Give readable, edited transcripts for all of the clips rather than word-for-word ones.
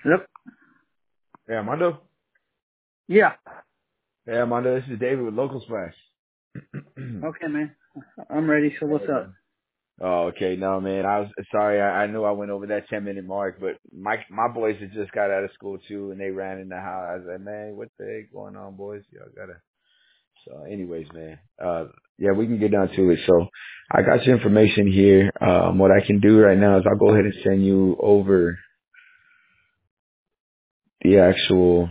Yep. Hey, Armando. Yeah. Hey, Armando. This is David with Local Splash. Okay, man. I'm ready. So what's Hey, up? man. Oh, okay. No, man. I was sorry. I knew I went over that 10-minute mark, but my boys had just got out of school too, and they ran in the house. I was like, man, what the heck going on, boys? Y'all gotta. So, anyways, man. Yeah, we can get down to it. So, I got your information here. What I can do right now is I'll go ahead and send you over the actual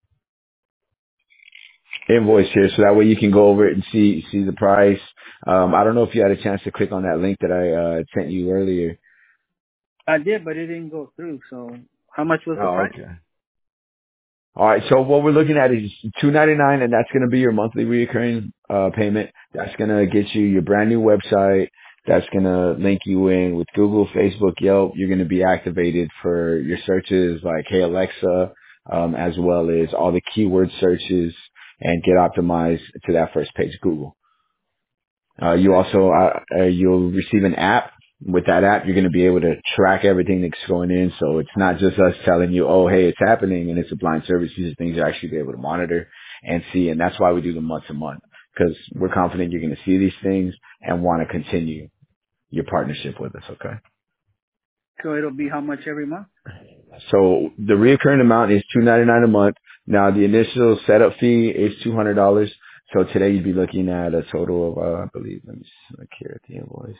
invoice here, so that way you can go over it and see the price. I don't know if you had a chance to click on that link that I sent you earlier. I did, but it didn't go through. So how much was the Oh, price? okay. All right. So what we're looking at is $299, and that's going to be your monthly recurring payment. That's going to get you your brand new website. That's going to link you in with Google, Facebook, Yelp. You're going to be activated for your searches like Hey Alexa, as well as all the keyword searches, and get optimized to that first page of Google. You also, you'll receive an app. With that app, you're going to be able to track everything that's going in. So it's not just us telling you, oh, hey, it's happening and it's a blind service. These are things you actually be able to monitor and see. And that's why we do them month to month, because we're confident you're going to see these things and want to continue your partnership with us. Okay. So it'll be how much every month? So the reoccurring amount is $299 a month. Now the initial setup fee is $200. So today you'd be looking at a total of, I believe, let me just look here at the invoice.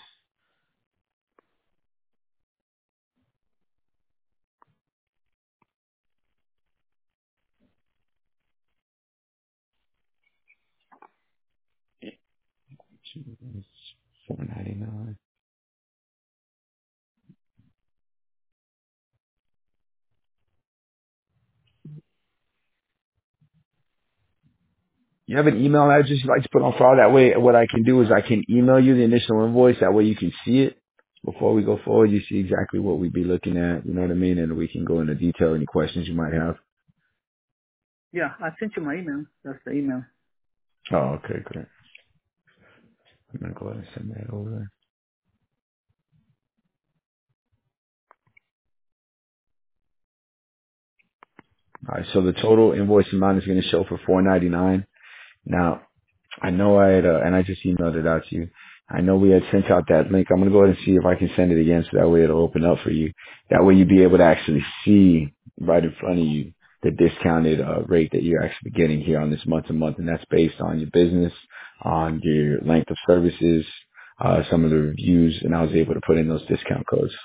$499. You have an email address you'd like to put on file? That way, what I can do is I can email you the initial invoice. That way you can see it before we go forward. You see exactly what we'd be looking at. You know what I mean? And we can go into detail, any questions you might have. Yeah, I sent you my email. That's the email. Oh, okay, great. I'm going to go ahead and send that over. All right, so the total invoice amount is going to show for $499. Now, I know I had, and I just emailed it out to you. I know we had sent out that link. I'm going to go ahead and see if I can send it again so that way it'll open up for you. That way you'll be able to actually see right in front of you the discounted rate that you're actually getting here on this month to month. And that's based on your business, on your length of services, some of the reviews, and I was able to put in those discount codes.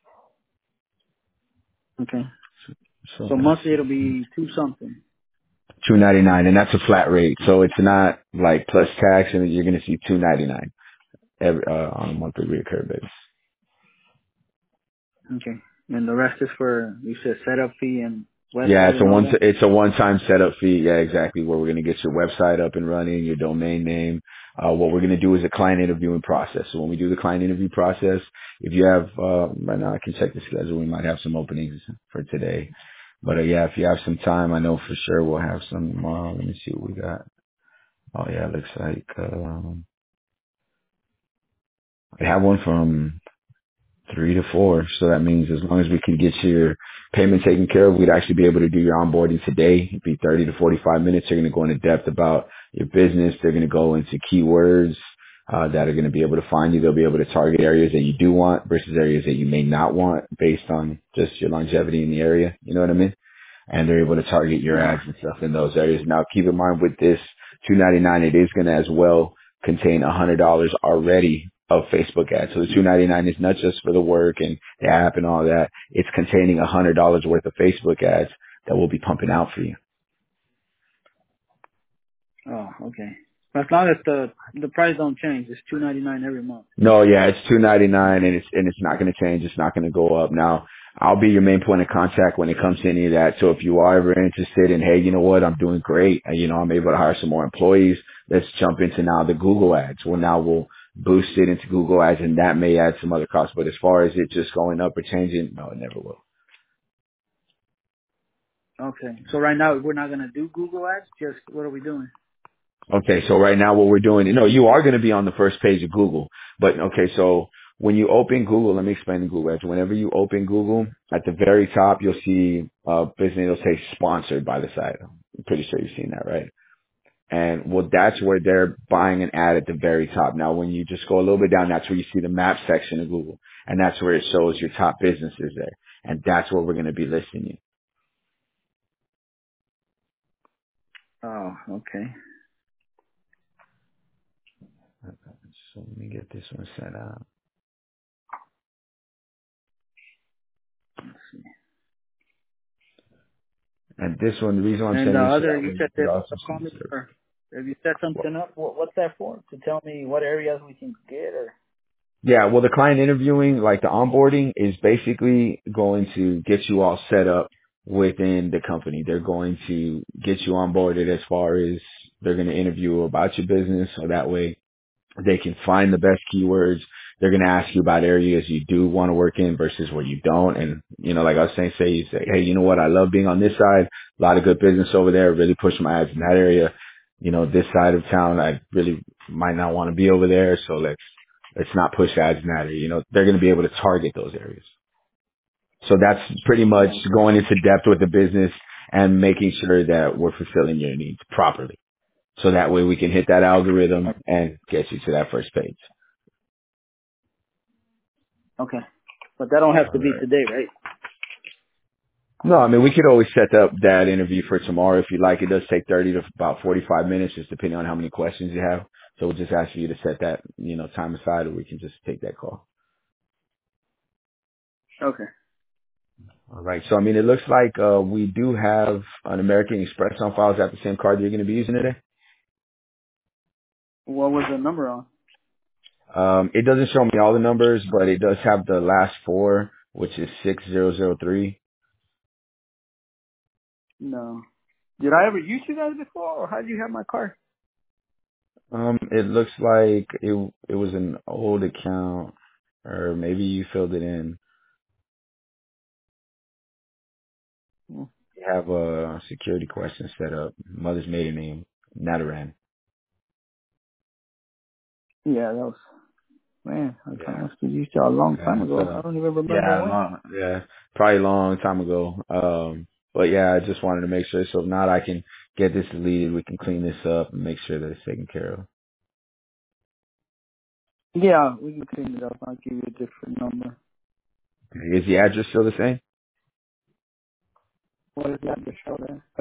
Okay. So So let's monthly see. it'll be two something. $299, and that's a flat rate. So it's not like plus tax, and you're going to see $299 every, on a monthly recurring basis. Okay. And the rest is for, you said setup fee and Yeah, website and all that? it's a one-time setup fee. Yeah, exactly. Where we're going to get your website up and running, your domain name. What we're going to do is a client interviewing process. So when we do the client interview process, if you have, right now I can check the schedule. We might have some openings for today. But yeah, if you have some time, I know for sure we'll have some tomorrow. Let me see what we got. Oh yeah, it looks like, I have one from 3 to 4. So that means as long as we can get your payment taken care of, we'd actually be able to do your onboarding today. It'd be 30 to 45 minutes. They're going to go into depth about your business. They're going to go into keywords that are going to be able to find you. They'll be able to target areas that you do want versus areas that you may not want based on just your longevity in the area. You know what I mean? And they're able to target your Yeah. ads and stuff in those areas. Now, keep in mind with this $299, it is going to as well contain $100 already of Facebook ads. So the $299 is not just for the work and the app and all that. It's containing $100 worth of Facebook ads that we'll be pumping out for you. Oh, okay. As long as the price don't change, it's $299 every month. No, yeah, it's $299 and it's not going to change. It's not going to go up. Now, I'll be your main point of contact when it comes to any of that. So if you are ever interested in, hey, you know what, I'm doing great. And, you know, I'm able to hire some more employees. Let's jump into now the Google ads. Well, now we'll boost it into Google ads and that may add some other costs. But as far as it just going up or changing, no, it never will. Okay. So right now we're not gonna do Google ads. Just what are we doing? Okay, so right now what we're doing, you know, you are going to be on the first page of Google, but okay, so when you open Google, let me explain the Google Ads. Whenever you open Google, at the very top, you'll see business. It'll say sponsored by the site. I'm pretty sure you've seen that, right? And well, that's where they're buying an ad at the very top. Now, when you just go a little bit down, that's where you see the map section of Google, and that's where it shows your top businesses there, and that's where we're going to be listing you. Oh, okay. So let me get this one set up. And this one, the reason why I'm And the sending you so other, that you way said you that also call see me the or have you set something up? What's that for? To tell me what areas we can get or? Yeah, well, the client interviewing, like the onboarding, is basically going to get you all set up within the company. They're going to get you onboarded as far as they're going to interview about your business, so that way they can find the best keywords. They're going to ask you about areas you do want to work in versus where you don't. And, you know, like I was saying, you say, hey, you know what? I love being on this side. A lot of good business over there. Really push my ads in that area. You know, this side of town, I really might not want to be over there. So let's not push ads in that area. You know, they're going to be able to target those areas. So that's pretty much Oh, going into depth with the business and making sure that we're fulfilling your needs properly. So that way we can hit that algorithm and get you to that first page. okay. But that don't have All to be right. today, right? No, I mean, we could always set up that interview for tomorrow if you like. It does take 30 to about 45 minutes, just depending on how many questions you have. So we'll just ask you to set that, you know, time aside, or we can just take that call. Okay. All right. So, I mean, it looks like we do have an American Express on file. Is that the same card you're going to be using today? What was the number on? It doesn't show me all the numbers, but it does have the last four, which is 6003. No. Did I ever use you guys before, or how did you have my card? It looks like it was an old account, or maybe you filled it in. Hmm. You have a security question set up. Mother's maiden name, Nataran. Yeah, that was, man, I Yeah. must have used you a long time Yeah. ago. I So don't even remember yeah, when. probably a long time ago. But yeah, I just wanted to make sure. So if not, I can get this deleted. We can clean this up and make sure that it's taken care of. Yeah, we can clean it up. I'll give you a different number. Is the address still the same? What is that to show there?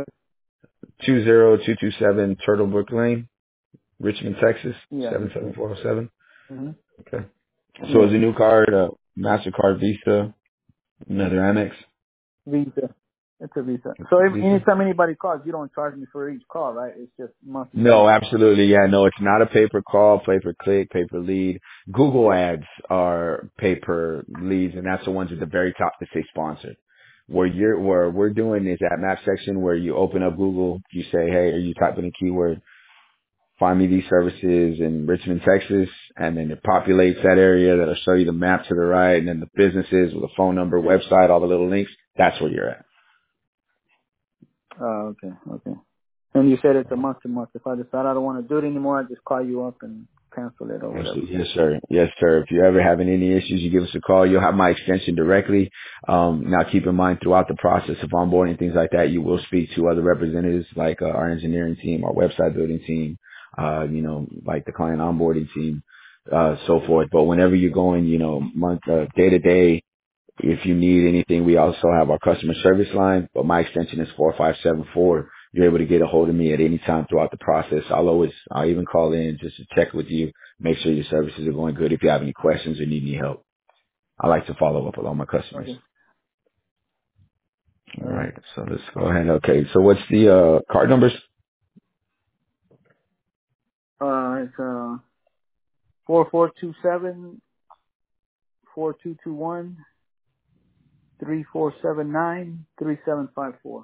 20227 Turtle Brook Lane, Richmond, Texas, Yeah, that's it. 77407. Mm-hmm. Okay. So Yeah, is a new card, MasterCard, Visa, another Amex? Visa. It's a Visa. So if, Visa? anytime anybody calls, you don't charge me for each call, right? It's just monthly No, fee. absolutely. Yeah, no, it's not a pay per call, pay per click, pay per lead. Google ads are pay per leads, and that's the ones at the very top that say sponsored. Where we're doing is that map section where you open up Google, you say, hey, are you typing a keyword? Find me these services in Richmond, Texas, and then it populates that area that'll show you the map to the right, and then the businesses with a phone number, website, all the little links. That's where you're at. Oh, okay, okay. And you said it's a month to month. If I decide I don't want to do it anymore, I just call you up and cancel it or whatever. Absolutely. Yes, sir. Yes, sir. If you're ever having any issues, you give us a call. You'll have my extension directly. Now keep in mind throughout the process of onboarding, things like that, you will speak to other representatives like our engineering team, our website building team, you know, like the client onboarding team, so forth. But whenever you're going, you know, day to day, if you need anything, we also have our customer service line, but my extension is 4574. You're able to get a hold of me at any time throughout the process. I'll even call in just to check with you, make sure your services are going good. If you have any questions or need any help, I like to follow up with all my customers. Okay. All All right. right. So let's go ahead. Okay. So what's the, card numbers? It's 4427 4221 3479 3754.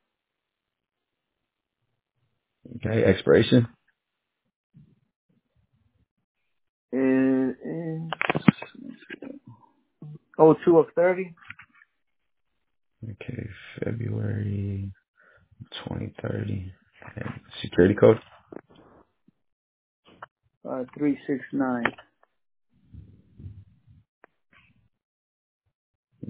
Okay. Expiration. It is 02 of 30 Okay. February 2030. And security code. 369.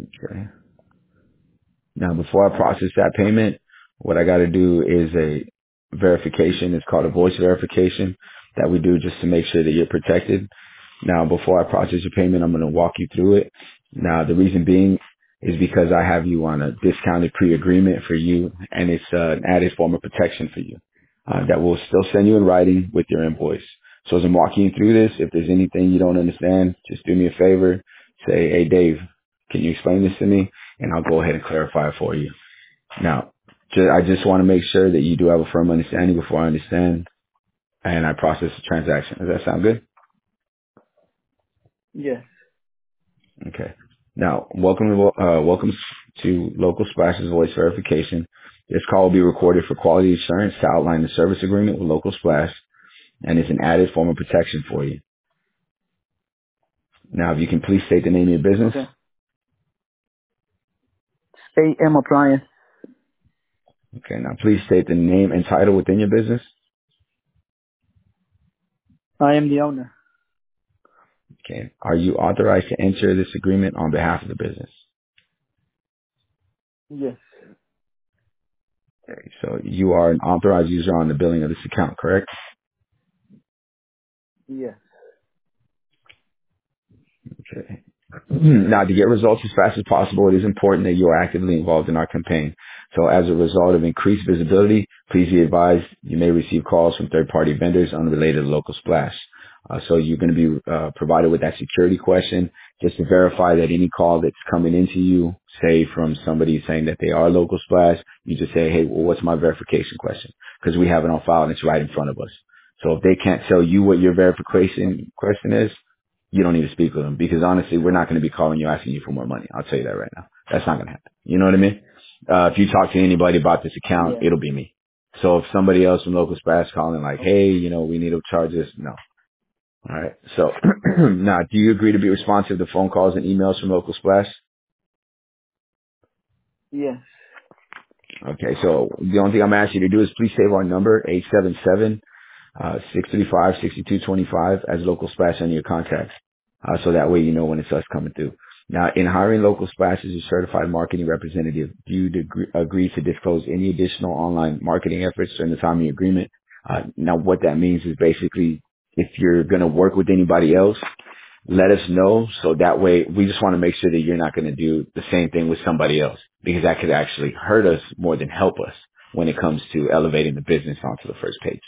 Okay. Now, before I process that payment, what I got to do is a verification. It's called a voice verification that we do just to make sure that you're protected. Now, before I process your payment, I'm going to walk you through it. Now, the reason being is because I have you on a discounted pre-agreement for you, and it's an added form of protection for you that will still send you in writing with your invoice. So as I'm walking you through this, if there's anything you don't understand, just do me a favor. Say, hey, Dave, can you explain this to me? And I'll go ahead and clarify it for you. Now, I just want to make sure that you do have a firm understanding before I understand and I process the transaction. Does that sound good? Yes. Okay. Now, welcome to Local Splash's voice verification. This call will be recorded for quality assurance to outline the service agreement with Local Splash, and it's an added form of protection for you. Now, if you can please state the name of your business. Okay. AM Appliance. Okay. Now, please state the name and title within your business. I am the owner. Okay. Are you authorized to enter this agreement on behalf of the business? Yes. Okay. So you are an authorized user on the billing of this account, correct? Yes. Okay. Now, to get results as fast as possible, it is important that you are actively involved in our campaign. So as a result of increased visibility, please be advised you may receive calls from third-party vendors unrelated to Local Splash. So you're going to be provided with that security question just to verify that any call that's coming into you, say from somebody saying that they are Local Splash, you just say, hey, well, what's my verification question? Because we have it on file and it's right in front of us. So if they can't tell you what your verification question is, you don't need to speak with them because honestly, we're not going to be calling you asking you for more money. I'll tell you that right now. That's not going to happen. You know what I mean? If you talk to anybody about this account, Yeah. it'll be me. So if somebody else from Local Splash calling like, hey, we need to charge this, no. All right. So now, do you agree to be responsive to phone calls and emails from Local Splash? Yes. Okay. So the only thing I'm asking you to do is please save our number, 877 635 as Local Splash on your contacts. So that way you know when it's us coming through. Now, in hiring Local Splash as a certified marketing representative, do you agree to disclose any additional online marketing efforts during the time of your agreement? Now, what that means is basically if you're going to work with anybody else, let us know so that way we just want to make sure that you're not going to do the same thing with somebody else because that could actually hurt us more than help us when it comes to elevating the business onto the first page.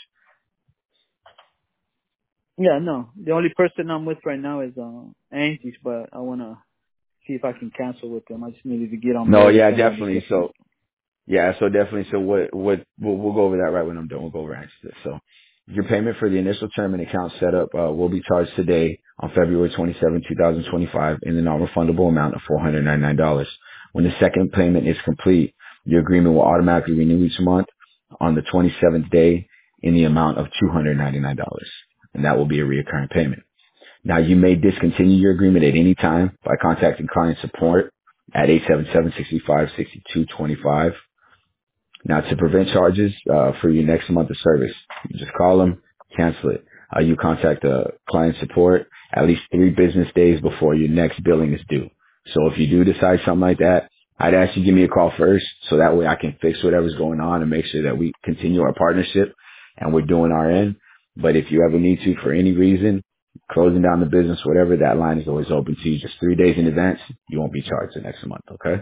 Yeah, no. The only person I'm with right now is Angie's, but I wanna see if I can cancel with them. I just needed to get on No, board with yeah, somebody definitely. different. So yeah, so definitely. So we'll go over that right when I'm done. We'll go over answers. So your payment for the initial term and account setup will be charged today on February 27, 2025 in the non-refundable amount of $499. When the second payment is complete, your agreement will automatically renew each month on the 27th day in the amount of $299. And that will be a reoccurring payment. Now you may discontinue your agreement at any time by contacting client support at 877-65-6225. Now, to prevent charges for your next month of service, you just call them, cancel it. You contact client support at least 3 business days before your next billing is due. So if you do decide something like that, I'd ask you to give me a call first so that way I can fix whatever's going on and make sure that we continue our partnership and we're doing our end. But if you ever need to for any reason, closing down the business, whatever, that line is always open to you. Just 3 days in advance, you won't be charged the next month, okay?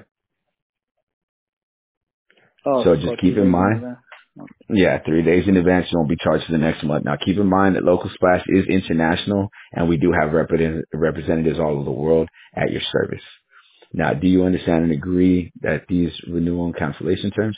So just Oh, keep 3 in days in mind, advance. yeah, 3 days in advance, you won't be charged for the next month. Now, keep in mind that Local Splash is international, and we do have representatives all over the world at your service. Now, do you understand and agree that these renewal and cancellation terms?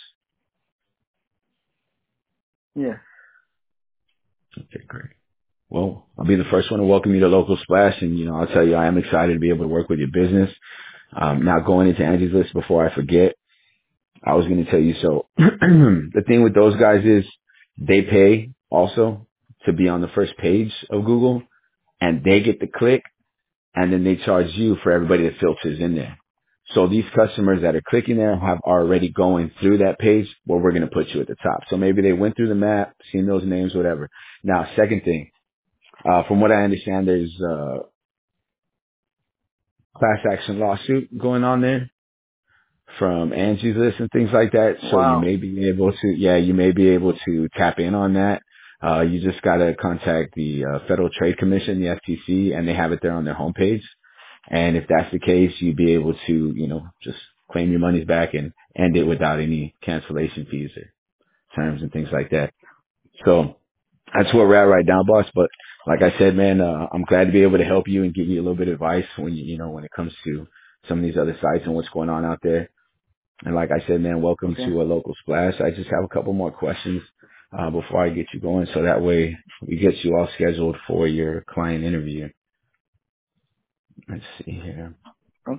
Yeah. Okay, great. Well, I'll be the first one to welcome you to Local Splash, and, I'll tell you, I am excited to be able to work with your business. Now, going into Angie's List before I forget, I was going to tell you, so the thing with those guys is they pay also to be on the first page of Google, and they get the click, and then they charge you for everybody that filters in there. So these customers that are clicking there have already going through that page where we're going to put you at the top. So maybe they went through the map, seen those names, whatever. Now, second thing, from what I understand, there's class action lawsuit going on there from Angie's List and things like that. So you Wow. may be able to, you may be able to tap in on that. You just got to contact the Federal Trade Commission, the FTC, and they have it there on their homepage. And if that's the case, you'd be able to, just claim your monies back and end it without any cancellation fees or terms and things like that. So that's where we're at right now, boss. But like I said, man, I'm glad to be able to help you and give you a little bit of advice when when it comes to some of these other sites and what's going on out there. And like I said, man, welcome Okay. to a local splash. I just have a couple more questions before I get you going, so that way we get you all scheduled for your client interview. Let's see here. Okay.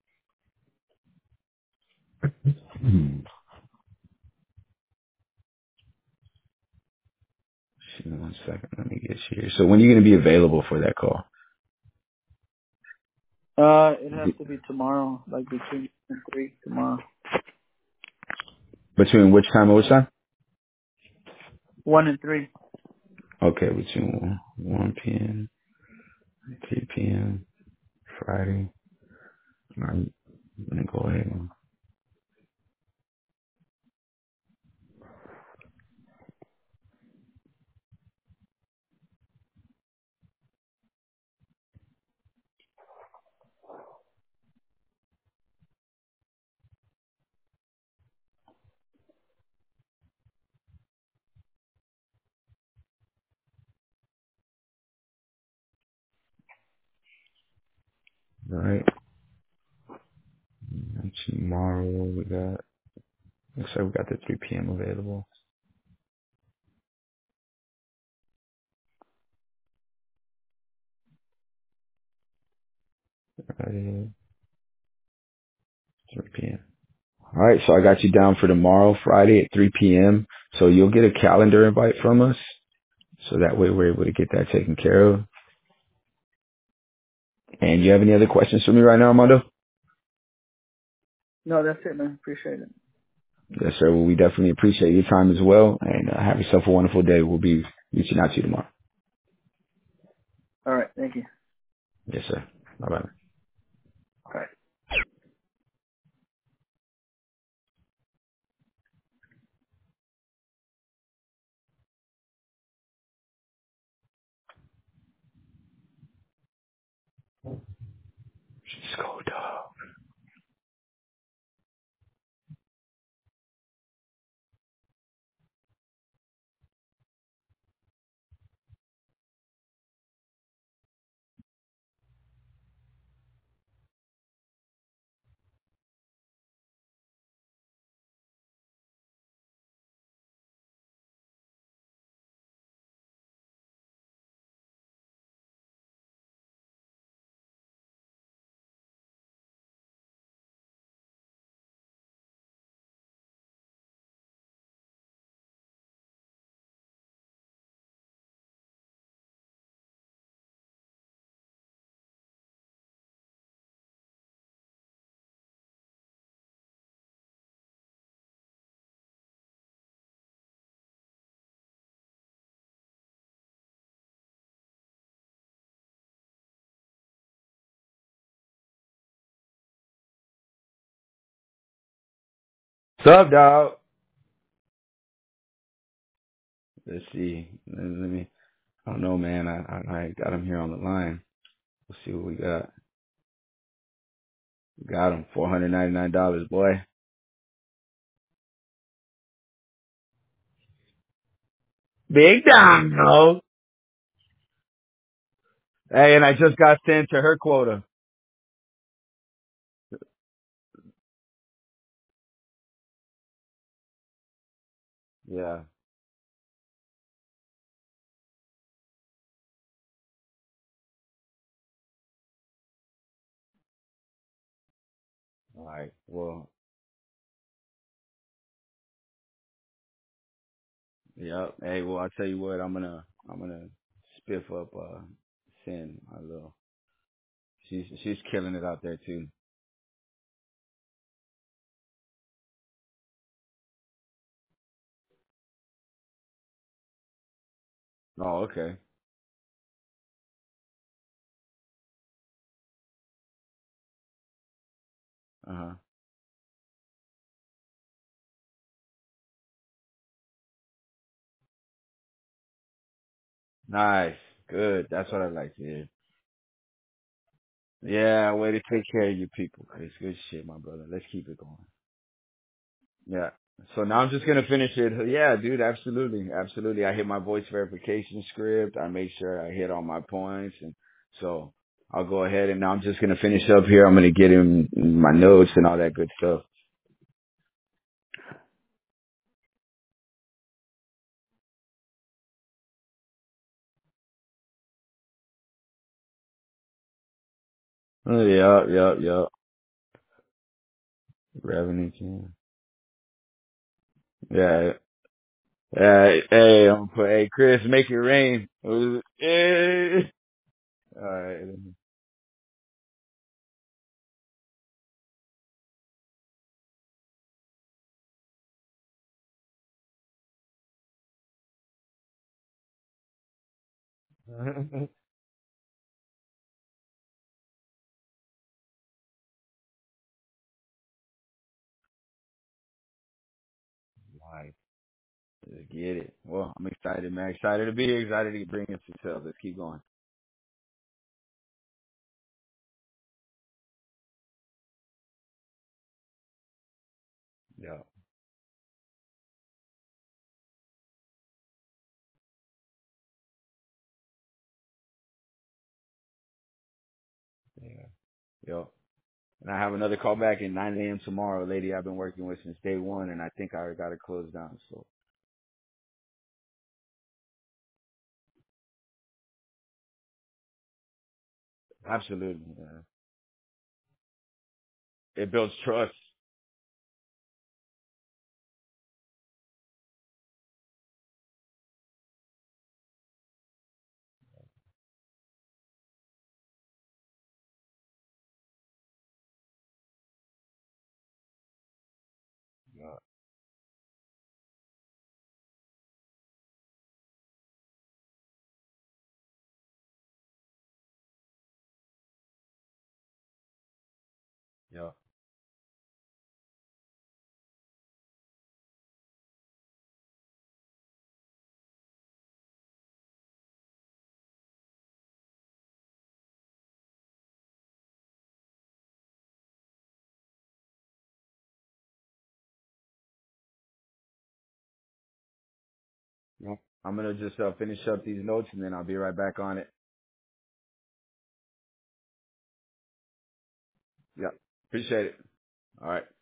Hmm. Shoot, 1 second. Let me get you here. So when are you going to be available for that call? It has to be tomorrow, like between 2 and 3 tomorrow. Between which time and which time? 1 and 3. Okay, between 1 p.m. and 3 p.m. Friday. All right, I'm going to go ahead and, all right. And tomorrow looks like we got the 3 p.m. available. Friday, 3 p.m. All right, so I got you down for tomorrow, Friday at 3 p.m. So you'll get a calendar invite from us. So that way we're able to get that taken care of. And you have any other questions for me right now, Armando? No, that's it, man. Appreciate it. Yes, sir. Well, we definitely appreciate your time as well. And have yourself a wonderful day. We'll be reaching out to you tomorrow. All right. Thank you. Yes, sir. Bye-bye. All right. Just go, dog. What's up, dog? Let's see. Let me. I don't know, man. I got him here on the line. Let's see what we got. Got him. $499, boy. Big time, no. Hey, and I just got sent to her quota. Yeah. All right. Well, yep. Hey, well, I'll tell you what. I'm gonna spiff up Sin, my little. She's killing it out there too. Oh, okay. Uh-huh. Nice. Good. That's what I like to hear. Yeah, way to take care of your people, Chris. Good shit, my brother. Let's keep it going. Yeah. So now I'm just gonna finish it. Yeah, dude, absolutely. Absolutely. I hit my voice verification script. I made sure I hit all my points, and so I'll go ahead and now I'm just gonna finish up here. I'm gonna get him my notes and all that good stuff. Oh, yeah. Revenue team. Yeah. Hey, I'm gonna put, hey, Chris, make it rain. Eh. All right. Nice. Let's get it. Well, I'm excited, man. Excited to be here. Excited to bring it success. Let's keep going. Yeah. Yeah. Yo. And I have another call back at 9 a.m. tomorrow, a lady I've been working with since day one, and I think I got to close down. So absolutely. Yeah. It builds trust. Yeah. Yeah. Yeah. I'm going to just finish up these notes and then I'll be right back on it. Yeah. Appreciate it. All right.